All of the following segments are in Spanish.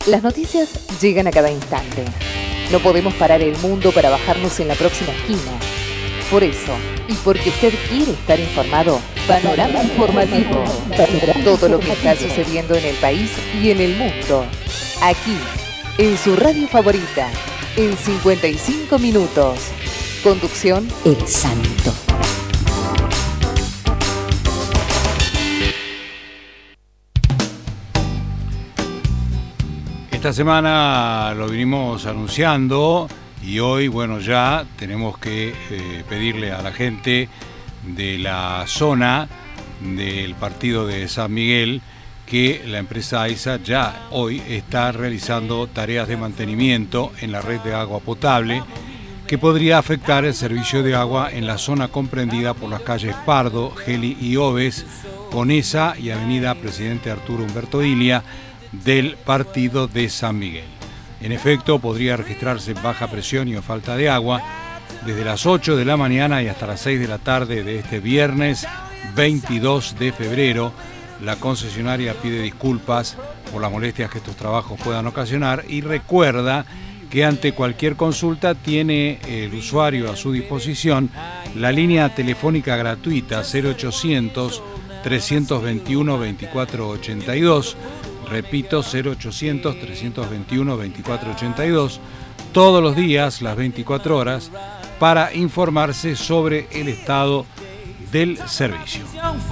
Las noticias llegan a cada instante. No podemos parar el mundo para bajarnos en la próxima esquina. Por eso, y porque usted quiere estar informado, Panorama Informativo. Todo lo que está sucediendo en el país y en el mundo. Aquí, en su radio favorita, en 55 minutos. Conducción, El Santo. Esta semana lo vinimos anunciando y hoy, bueno, ya tenemos que pedirle a la gente de la zona del partido de San Miguel que la empresa AISA ya hoy está realizando tareas de mantenimiento en la red de agua potable que podría afectar el servicio de agua en la zona comprendida por las calles Pardo, Geli y Oves, Conesa y Avenida Presidente Arturo Humberto Ilia del partido de San Miguel. En efecto, podría registrarse baja presión y falta de agua desde las 8 de la mañana y hasta las 6 de la tarde de este viernes 22 de febrero. La concesionaria pide disculpas por las molestias que estos trabajos puedan ocasionar y recuerda que ante cualquier consulta tiene el usuario a su disposición la línea telefónica gratuita 0800 321 2482. Repito, 0800 321 2482, todos los días, las 24 horas, para informarse sobre el estado del servicio.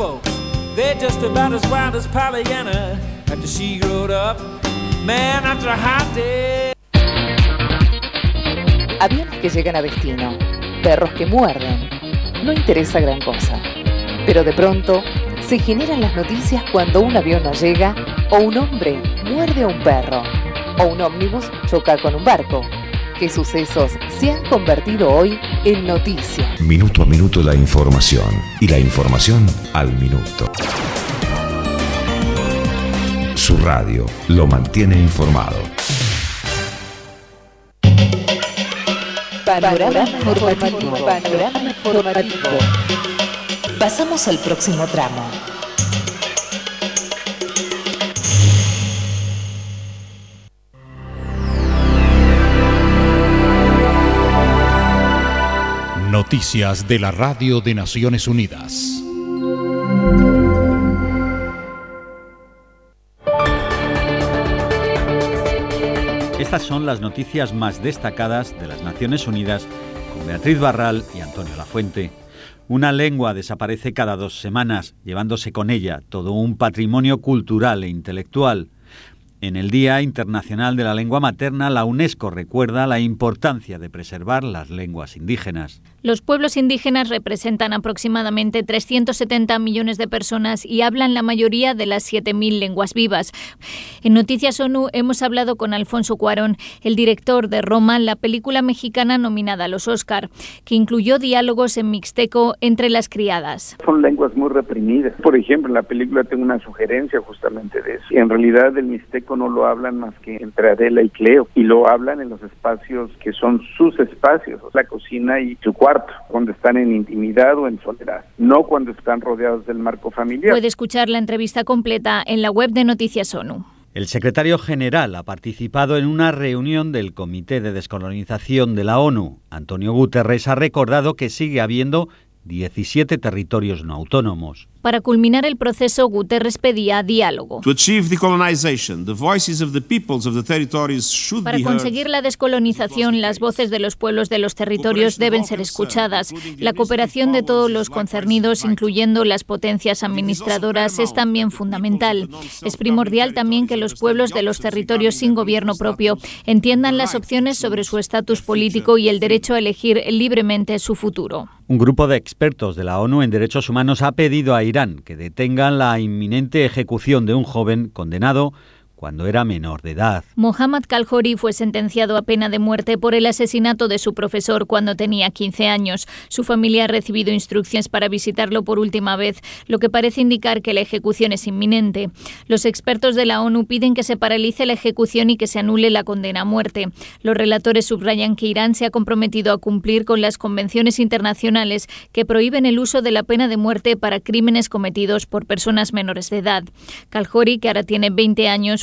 Aviones que llegan a destino, perros que muerden, no interesa gran cosa. Pero de pronto se generan las noticias cuando un avión no llega, o un hombre muerde a un perro, o un ómnibus choca con un barco. ¿Qué sucesos se han convertido hoy en noticias? Minuto a minuto la información, y la información al minuto. Su radio lo mantiene informado. Panorama informativo. Panorama informativo. Pasamos al próximo tramo. Noticias de la Radio de Naciones Unidas. Estas son las noticias más destacadas de las Naciones Unidas con Beatriz Barral y Antonio Lafuente. Una lengua desaparece cada 2 semanas, llevándose con ella todo un patrimonio cultural e intelectual. En el Día Internacional de la Lengua Materna, la UNESCO recuerda la importancia de preservar las lenguas indígenas. Los pueblos indígenas representan aproximadamente 370 millones de personas y hablan la mayoría de las 7.000 lenguas vivas. En Noticias ONU hemos hablado con Alfonso Cuarón, el director de Roma, la película mexicana nominada a los Oscar, que incluyó diálogos en mixteco entre las criadas. Son lenguas muy reprimidas. Por ejemplo, en la película tengo una sugerencia justamente de eso. Y en realidad el mixteco no lo hablan más que entre Adela y Cleo, y lo hablan en los espacios que son sus espacios, la cocina y su cuarto, cuando están en intimidad o en soledad, no cuando están rodeados del marco familiar. Puede escuchar la entrevista completa en la web de Noticias ONU. El secretario general ha participado en una reunión del Comité de Descolonización de la ONU. Antonio Guterres ha recordado que sigue habiendo 17 territorios no autónomos. Para culminar el proceso, Guterres pedía diálogo. Para conseguir la descolonización, las voces de los pueblos de los territorios deben ser escuchadas. La cooperación de todos los concernidos, incluyendo las potencias administradoras, es también fundamental. Es primordial también que los pueblos de los territorios sin gobierno propio entiendan las opciones sobre su estatus político y el derecho a elegir libremente su futuro. Un grupo de expertos de la ONU en Derechos Humanos ha pedido a Irán que detengan la inminente ejecución de un joven condenado cuando era menor de edad. Mohammad Kalhori fue sentenciado a pena de muerte por el asesinato de su profesor cuando tenía 15 años. Su familia ha recibido instrucciones para visitarlo por última vez, lo que parece indicar que la ejecución es inminente. Los expertos de la ONU piden que se paralice la ejecución y que se anule la condena a muerte. Los relatores subrayan que Irán se ha comprometido a cumplir con las convenciones internacionales que prohíben el uso de la pena de muerte para crímenes cometidos por personas menores de edad. Kalhori, que ahora tiene 20 años,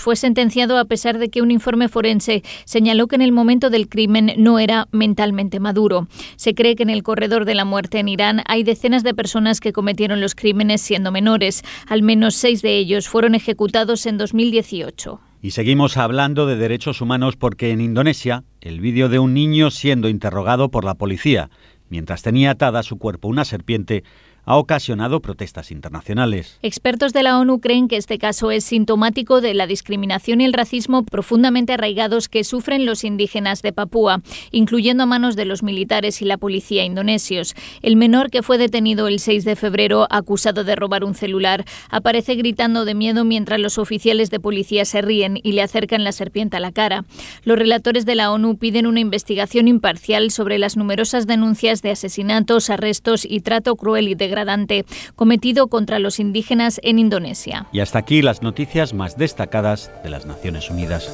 fue sentenciado a pesar de que un informe forense señaló que en el momento del crimen no era mentalmente maduro. Se cree que en el corredor de la muerte en Irán hay decenas de personas que cometieron los crímenes siendo menores. Al menos 6 de ellos fueron ejecutados en 2018. Y seguimos hablando de derechos humanos porque en Indonesia el vídeo de un niño siendo interrogado por la policía mientras tenía atada a su cuerpo una serpiente ha ocasionado protestas internacionales. Expertos de la ONU creen que este caso es sintomático de la discriminación y el racismo profundamente arraigados que sufren los indígenas de Papúa, incluyendo a manos de los militares y la policía indonesios. El menor, que fue detenido el 6 de febrero acusado de robar un celular, aparece gritando de miedo mientras los oficiales de policía se ríen y le acercan la serpiente a la cara. Los relatores de la ONU piden una investigación imparcial sobre las numerosas denuncias de asesinatos, arrestos y trato cruel y degradante cometido contra los indígenas en Indonesia. Y hasta aquí las noticias más destacadas de las Naciones Unidas.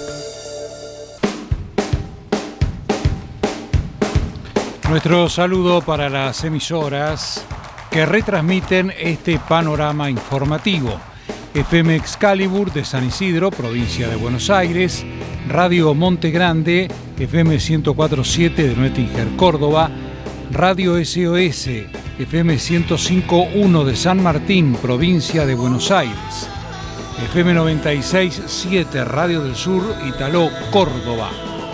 Nuestro saludo para las emisoras que retransmiten este panorama informativo. FM Excalibur de San Isidro, provincia de Buenos Aires, Radio Monte Grande, FM 104.7 de Nuettinger, Córdoba, Radio SOS, FM 105.1 de San Martín, provincia de Buenos Aires, FM 96.7 Radio del Sur, Italó, Córdoba,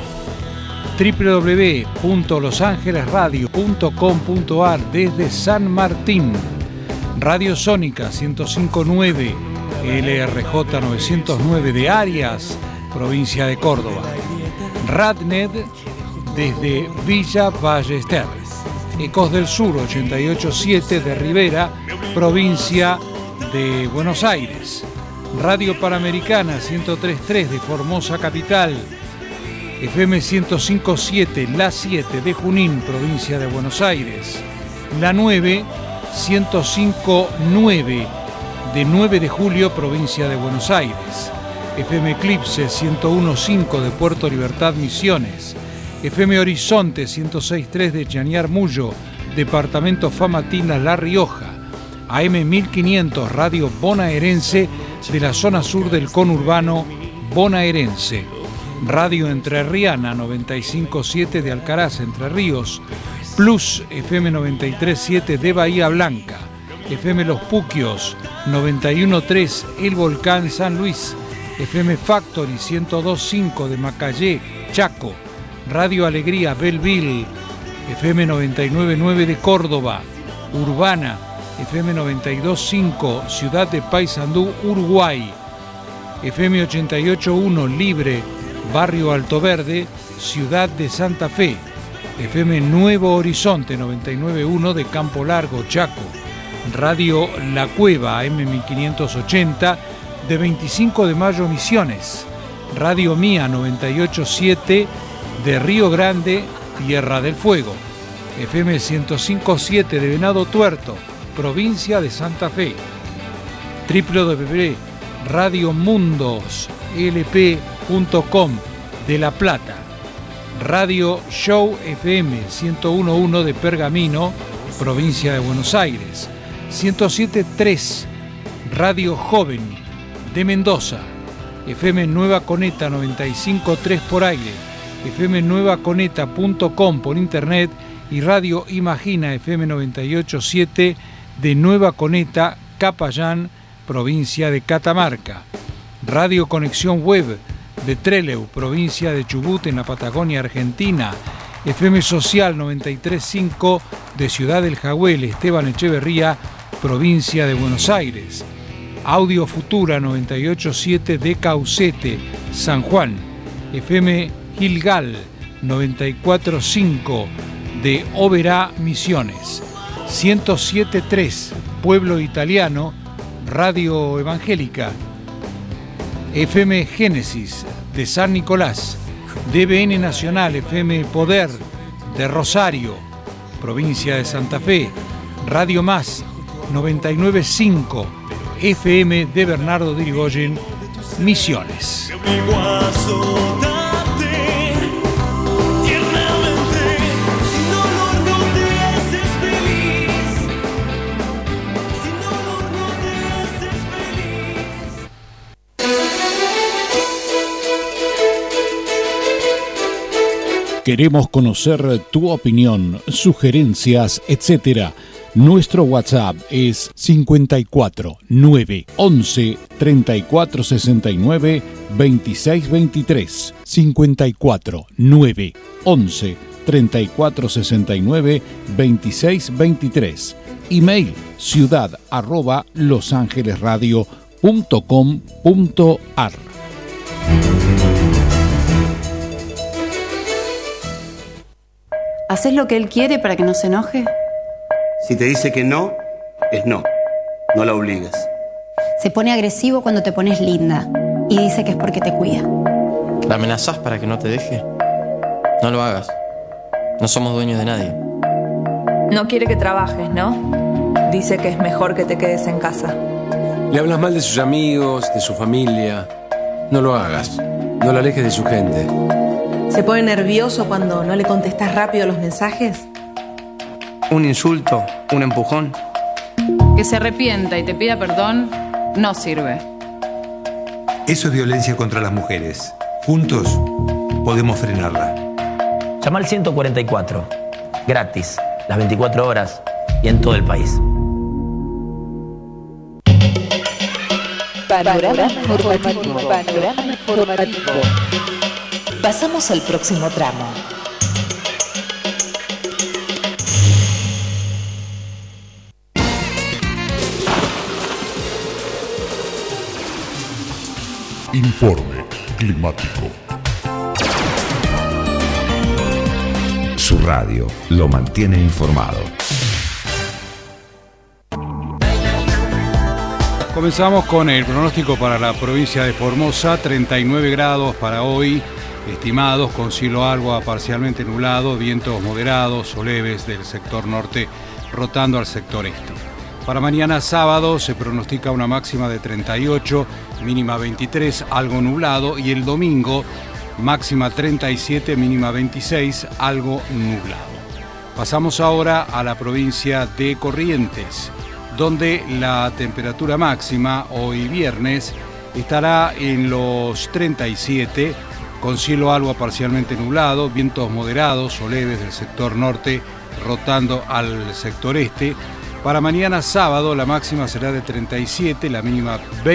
www.losangelesradio.com.ar desde San Martín, Radio Sónica 105.9, LRJ 909 de Arias, provincia de Córdoba, Radnet desde Villa Ballester, Ecos del Sur 88.7 de Rivera, provincia de Buenos Aires, Radio Panamericana 103.3 de Formosa Capital, FM 105.7 La 7 de Junín, provincia de Buenos Aires, La 9 105.9 de 9 de Julio, provincia de Buenos Aires, FM Eclipse 101.5 de Puerto Libertad, Misiones, FM Horizonte 106.3 de Chañar Mullo, departamento Famatina, La Rioja, AM 1500 Radio Bonaerense de la zona sur del conurbano bonaerense, Radio Entrerriana 95.7 de Alcaraz, Entre Ríos, Plus FM 93.7 de Bahía Blanca, FM Los Puquios 91.3 El Volcán, San Luis, FM Factory 102.5 de Macayé, Chaco, Radio Alegría Belleville, FM 99.9 de Córdoba, Urbana, FM 92.5 Ciudad de Paysandú, Uruguay, FM 88.1 Libre, Barrio Alto Verde, Ciudad de Santa Fe, FM Nuevo Horizonte 99.1 de Campo Largo, Chaco, Radio La Cueva AM 1580 de 25 de Mayo, Misiones, Radio Mía 98.7 de Río Grande, Tierra del Fuego, FM 105.7 de Venado Tuerto, provincia de Santa Fe, www.radiomundosLP.com de La Plata, Radio Show FM 101.1 de Pergamino, provincia de Buenos Aires, 107.3 Radio Joven de Mendoza, FM Nueva Coneta 95.3 por aire, fmnuevaconeta.com por internet y Radio Imagina FM 98.7 de Nueva Coneta, Capayán, provincia de Catamarca, Radio Conexión Web de Trelew, provincia de Chubut, en la Patagonia Argentina, FM Social 93.5 de Ciudad del Jagüel, Esteban Echeverría, provincia de Buenos Aires, Audio Futura 98.7 de Caucete, San Juan, FM Gilgal 94.5 de Oberá, Misiones, 107.3 Pueblo Italiano, Radio Evangélica, FM Génesis de San Nicolás, DBN Nacional, FM Poder de Rosario, provincia de Santa Fe, Radio Más 99.5 FM de Bernardo de Irigoyen, Misiones. Queremos conocer tu opinión, sugerencias, etc. Nuestro WhatsApp es 54 9 11 34 69 26 23. 54 9 11 34 69 26 23. Email ciudad@losangelesradio.com.ar. ¿Haces lo que él quiere para que no se enoje? Si te dice que no, es no. No la obligues. Se pone agresivo cuando te pones linda y dice que es porque te cuida. ¿La amenazás para que no te deje? No lo hagas. No somos dueños de nadie. No quiere que trabajes, ¿no? Dice que es mejor que te quedes en casa. Le hablas mal de sus amigos, de su familia. No lo hagas. No la alejes de su gente. ¿Se pone nervioso cuando no le contestas rápido los mensajes? Un insulto, un empujón. Que se arrepienta y te pida perdón no sirve. Eso es violencia contra las mujeres. Juntos podemos frenarla. Llama al 144. Gratis. Las 24 horas y en todo el país. Panorama informativo. Panorama informativo. Pasamos al próximo tramo. Informe climático. Su radio lo mantiene informado. Comenzamos con el pronóstico para la provincia de Formosa. 39 grados para hoy, estimados, con cielo algo a parcialmente nublado, vientos moderados o leves del sector norte rotando al sector este. Para mañana sábado se pronostica una máxima de 38, mínima 23, algo nublado, y el domingo máxima 37, mínima 26, algo nublado. Pasamos ahora a la provincia de Corrientes, donde la temperatura máxima hoy viernes estará en los 37, con cielo algo parcialmente nublado, vientos moderados o leves del sector norte rotando al sector este. Para mañana sábado la máxima será de 37, la mínima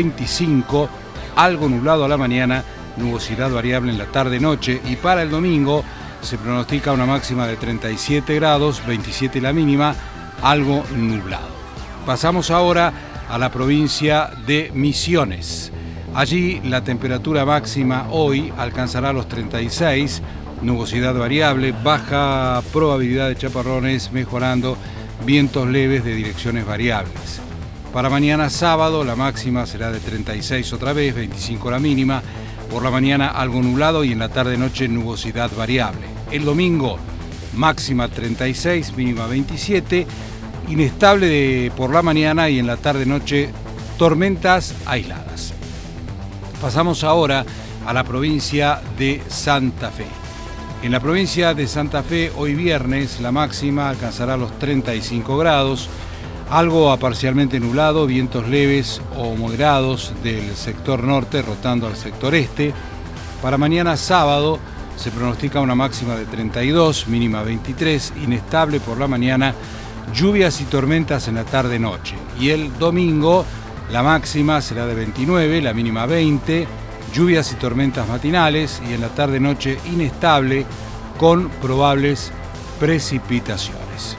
25, algo nublado a la mañana, nubosidad variable en la tarde-noche, y para el domingo se pronostica una máxima de 37 grados, 27 la mínima, algo nublado. Pasamos ahora a la provincia de Misiones. Allí la temperatura máxima hoy alcanzará los 36, nubosidad variable, baja probabilidad de chaparrones, mejorando, vientos leves de direcciones variables. Para mañana sábado la máxima será de 36 otra vez, 25 la mínima, por la mañana algo nublado y en la tarde-noche nubosidad variable. El domingo máxima 36, mínima 27, inestable por la mañana y en la tarde-noche tormentas aisladas. Pasamos ahora a la provincia de Santa Fe. En la provincia de Santa Fe, hoy viernes, la máxima alcanzará los 35 grados, algo a parcialmente nublado, vientos leves o moderados del sector norte rotando al sector este. Para mañana sábado se pronostica una máxima de 32, mínima 23, inestable por la mañana, lluvias y tormentas en la tarde-noche. Y el domingo la máxima será de 29, la mínima 20, lluvias y tormentas matinales y en la tarde-noche inestable con probables precipitaciones.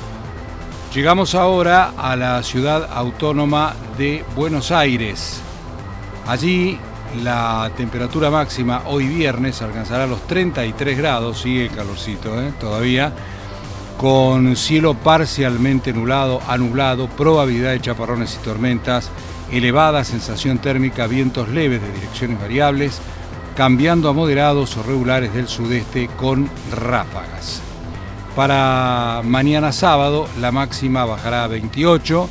Llegamos ahora a la ciudad autónoma de Buenos Aires. Allí la temperatura máxima hoy viernes alcanzará los 33 grados, sigue el calorcito todavía, con cielo parcialmente nublado a nublado, probabilidad de chaparrones y tormentas, elevada sensación térmica, vientos leves de direcciones variables, cambiando a moderados o regulares del sudeste con ráfagas. Para mañana sábado la máxima bajará a 28,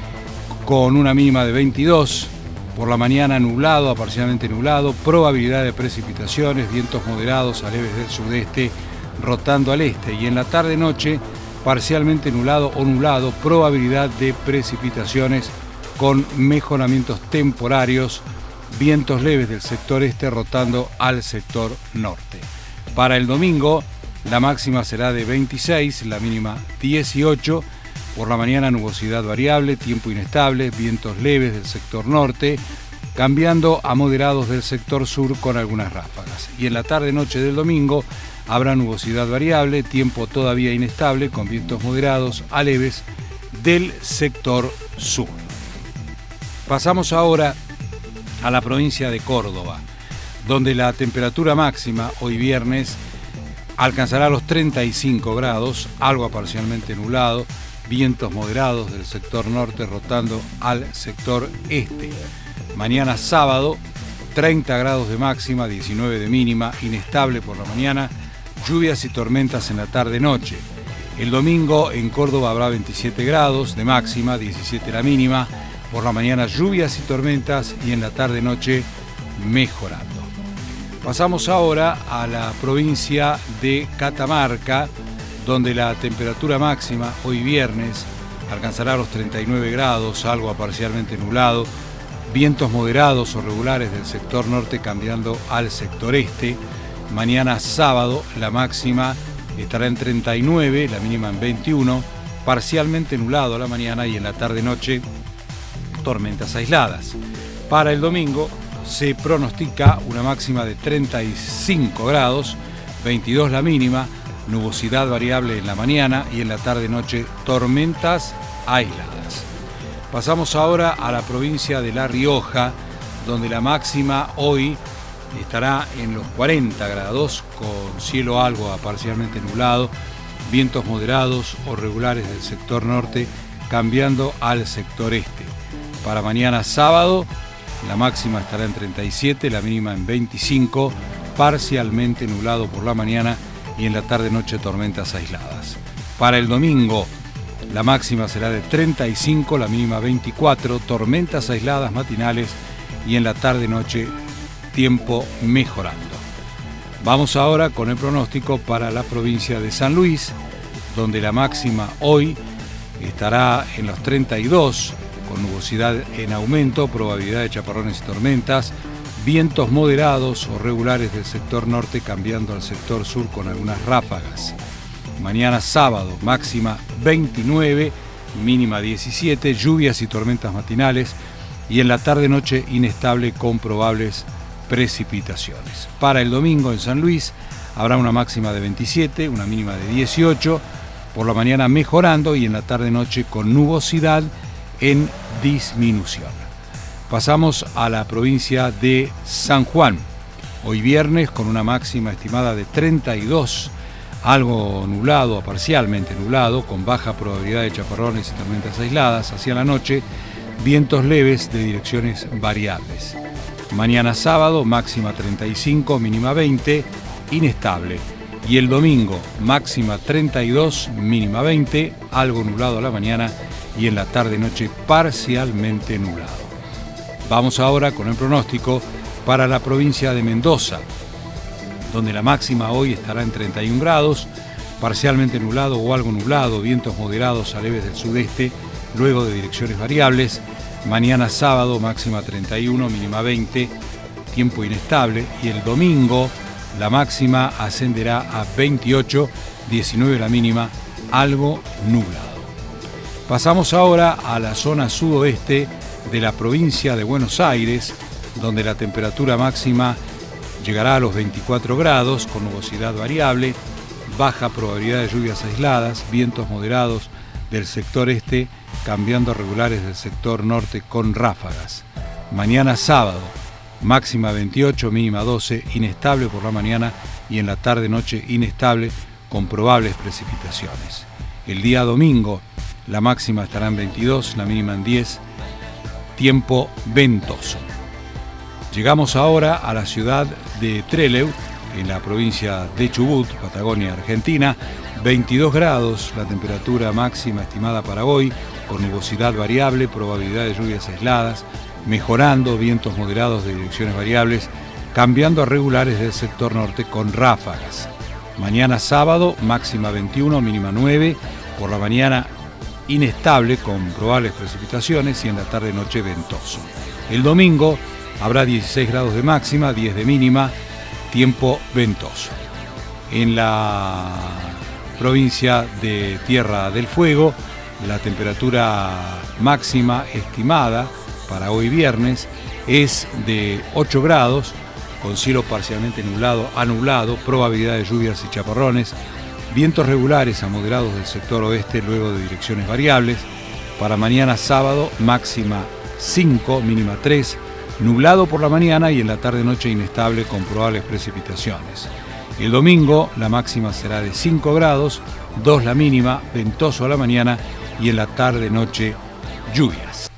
con una mínima de 22, por la mañana nublado a parcialmente nublado, probabilidad de precipitaciones, vientos moderados a leves del sudeste rotando al este, y en la tarde-noche parcialmente nublado o nublado, probabilidad de precipitaciones con mejoramientos temporarios, vientos leves del sector este rotando al sector norte. Para el domingo la máxima será de 26, la mínima 18. Por la mañana nubosidad variable, tiempo inestable, vientos leves del sector norte, cambiando a moderados del sector sur con algunas ráfagas. Y en la tarde-noche del domingo habrá nubosidad variable, tiempo todavía inestable, con vientos moderados a leves del sector sur. Pasamos ahora a la provincia de Córdoba, donde la temperatura máxima hoy viernes alcanzará los 35 grados, algo parcialmente nublado, vientos moderados del sector norte rotando al sector este. Mañana sábado, 30 grados de máxima, 19 de mínima, inestable por la mañana, lluvias y tormentas en la tarde-noche. El domingo en Córdoba habrá 27 grados de máxima, 17 la mínima, por la mañana lluvias y tormentas y en la tarde-noche mejorando. Pasamos ahora a la provincia de Catamarca, donde la temperatura máxima hoy viernes alcanzará los 39 grados, algo parcialmente nublado, vientos moderados o regulares del sector norte cambiando al sector este. Mañana sábado la máxima estará en 39, la mínima en 21, parcialmente nublado a la mañana y en la tarde-noche tormentas aisladas. Para el domingo se pronostica una máxima de 35 grados, 22 la mínima, nubosidad variable en la mañana y en la tarde-noche tormentas aisladas. Pasamos ahora a la provincia de La Rioja, donde la máxima hoy estará en los 40 grados, con cielo algo parcialmente nublado, vientos moderados o regulares del sector norte, cambiando al sector este. Para mañana sábado, la máxima estará en 37, la mínima en 25, parcialmente nublado por la mañana y en la tarde-noche tormentas aisladas. Para el domingo, la máxima será de 35, la mínima 24, tormentas aisladas matinales y en la tarde-noche tiempo mejorando. Vamos ahora con el pronóstico para la provincia de San Luis, donde la máxima hoy estará en los 32, con nubosidad en aumento, probabilidad de chaparrones y tormentas, vientos moderados o regulares del sector norte cambiando al sector sur con algunas ráfagas. Mañana sábado, máxima 29, mínima 17, lluvias y tormentas matinales y en la tarde-noche inestable con probables precipitaciones. Para el domingo en San Luis habrá una máxima de 27, una mínima de 18, por la mañana mejorando y en la tarde-noche con nubosidad en disminución. Pasamos a la provincia de San Juan. Hoy viernes con una máxima estimada de 32, algo nublado o parcialmente nublado, con baja probabilidad de chaparrones y tormentas aisladas. Hacia la noche, vientos leves de direcciones variables. Mañana sábado, máxima 35, mínima 20, inestable. Y el domingo, máxima 32, mínima 20, algo nublado a la mañana y en la tarde-noche parcialmente nublado. Vamos ahora con el pronóstico para la provincia de Mendoza, donde la máxima hoy estará en 31 grados, parcialmente nublado o algo nublado, vientos moderados a leves del sudeste, luego de direcciones variables. Mañana sábado, máxima 31, mínima 20, tiempo inestable. Y el domingo, la máxima ascenderá a 28, 19 la mínima, algo nublado. Pasamos ahora a la zona sudoeste de la provincia de Buenos Aires, donde la temperatura máxima llegará a los 24 grados, con nubosidad variable, baja probabilidad de lluvias aisladas, vientos moderados del sector este, cambiando a regulares del sector norte con ráfagas. Mañana sábado, máxima 28, mínima 12, inestable por la mañana y en la tarde-noche inestable con probables precipitaciones. El día domingo, la máxima estará en 22, la mínima en 10, tiempo ventoso. Llegamos ahora a la ciudad de Trelew, en la provincia de Chubut, Patagonia, Argentina. 22 grados la temperatura máxima estimada para hoy, con nubosidad variable, probabilidad de lluvias aisladas, mejorando, vientos moderados de direcciones variables, cambiando a regulares del sector norte con ráfagas. Mañana sábado, máxima 21, mínima 9, por la mañana inestable con probables precipitaciones y en la tarde-noche ventoso. El domingo habrá 16 grados de máxima, 10 de mínima, tiempo ventoso. En la provincia de Tierra del Fuego, la temperatura máxima estimada para hoy viernes es de 8 grados, con cielo parcialmente a nublado, probabilidad de lluvias y chaparrones, vientos regulares a moderados del sector oeste, luego de direcciones variables. Para mañana sábado, máxima 5, mínima 3, nublado por la mañana y en la tarde-noche inestable con probables precipitaciones. El domingo, la máxima será de 5 grados, 2 la mínima, ventoso a la mañana y en la tarde-noche lluvias.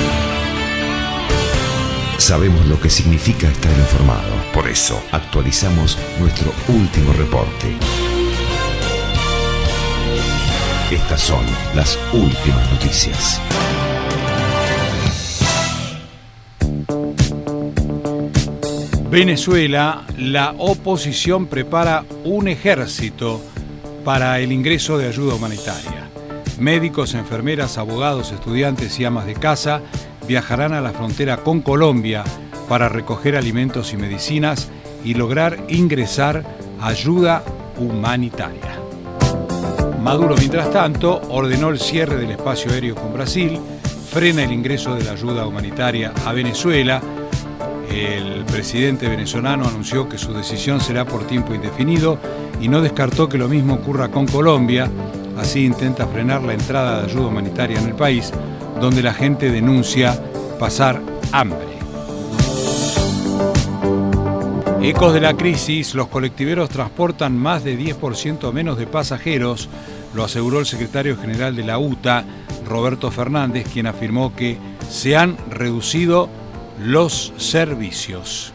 Sabemos lo que significa estar informado. Por eso, actualizamos nuestro último reporte. Estas son las últimas noticias. Venezuela, la oposición prepara un ejército para el ingreso de ayuda humanitaria. Médicos, enfermeras, abogados, estudiantes y amas de casa viajarán a la frontera con Colombia para recoger alimentos y medicinas y lograr ingresar ayuda humanitaria. Maduro, mientras tanto, ordenó el cierre del espacio aéreo con Brasil, frena el ingreso de la ayuda humanitaria a Venezuela. El presidente venezolano anunció que su decisión será por tiempo indefinido y no descartó que lo mismo ocurra con Colombia. Así intenta frenar la entrada de ayuda humanitaria en el país, donde la gente denuncia pasar hambre. Ecos de la crisis, los colectiveros transportan más de 10% menos de pasajeros, lo aseguró el secretario general de la UTA, Roberto Fernández, quien afirmó que se han reducido los servicios.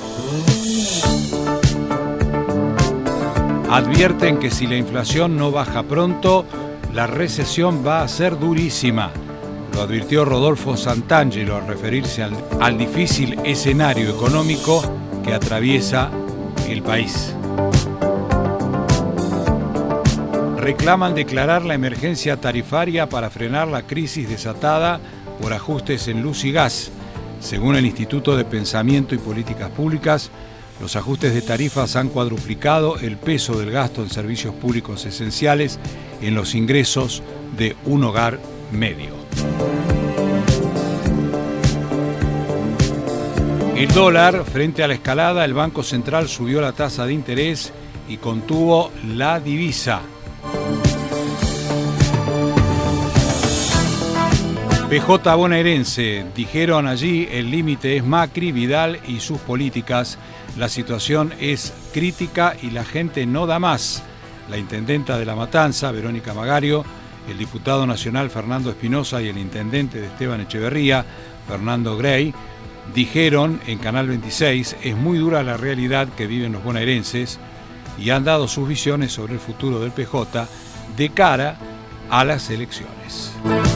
Advierten que si la inflación no baja pronto, la recesión va a ser durísima. Lo advirtió Rodolfo Santangelo al referirse al difícil escenario económico que atraviesa el país. Reclaman declarar la emergencia tarifaria para frenar la crisis desatada por ajustes en luz y gas. Según el Instituto de Pensamiento y Políticas Públicas, los ajustes de tarifas han cuadruplicado el peso del gasto en servicios públicos esenciales en los ingresos de un hogar medio. El dólar, frente a la escalada, el Banco Central subió la tasa de interés y contuvo la divisa. PJ bonaerense, dijeron allí, el límite es Macri, Vidal y sus políticas. La situación es crítica y la gente no da más. La intendenta de La Matanza, Verónica Magario, el diputado nacional Fernando Espinosa y el intendente de Esteban Echeverría, Fernando Grey, dijeron en Canal 26, es muy dura la realidad que viven los bonaerenses y han dado sus visiones sobre el futuro del PJ de cara a las elecciones.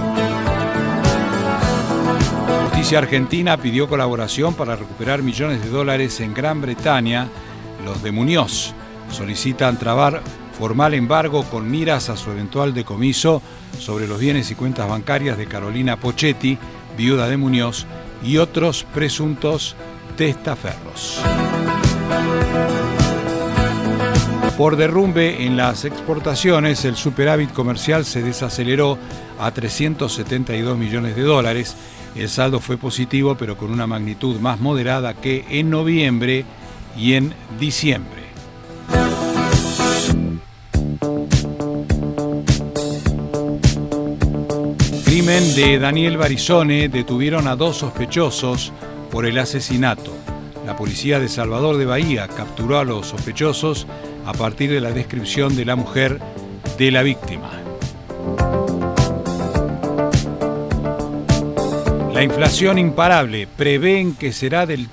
Justicia argentina pidió colaboración para recuperar millones de dólares en Gran Bretaña. Los de Muñoz solicitan trabar formal embargo con miras a su eventual decomiso sobre los bienes y cuentas bancarias de Carolina Pochetti, viuda de Muñoz, y otros presuntos testaferros. Por derrumbe en las exportaciones, el superávit comercial se desaceleró a 372 millones de dólares. El saldo fue positivo, pero con una magnitud más moderada que en noviembre y en diciembre. Crimen de Daniel Barizone, detuvieron a 2 sospechosos por el asesinato. La policía de Salvador de Bahía capturó a los sospechosos a partir de la descripción de la mujer de la víctima. La inflación imparable, prevén que será del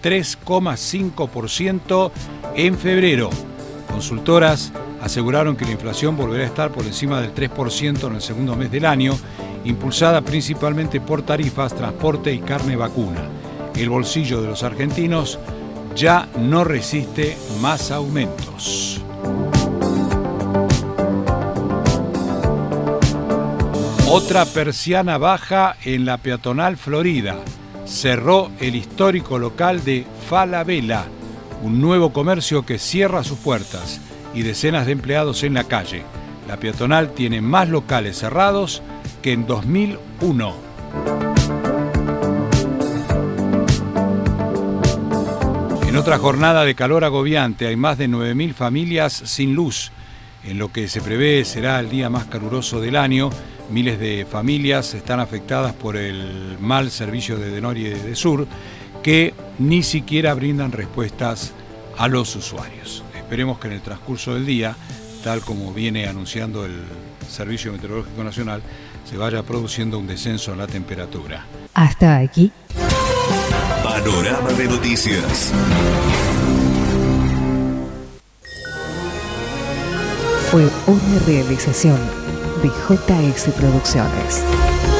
3,5% en febrero. Consultoras aseguraron que la inflación volverá a estar por encima del 3% en el segundo mes del año, impulsada principalmente por tarifas, transporte y carne vacuna. El bolsillo de los argentinos ya no resiste más aumentos. Otra persiana baja en la peatonal Florida. Cerró el histórico local de Falabella, un nuevo comercio que cierra sus puertas. y decenas de empleados en la calle. La peatonal tiene más locales cerrados que en 2001. En otra jornada de calor agobiante hay más de 9.000 familias sin luz. En lo que se prevé será el día más caluroso del año, miles de familias están afectadas por el mal servicio de Edenor y de Edesur, que ni siquiera brindan respuestas a los usuarios. Esperemos que en el transcurso del día, tal como viene anunciando el Servicio Meteorológico Nacional, se vaya produciendo un descenso en la temperatura. Hasta aquí. Panorama de noticias. Fue una realización de JS Producciones.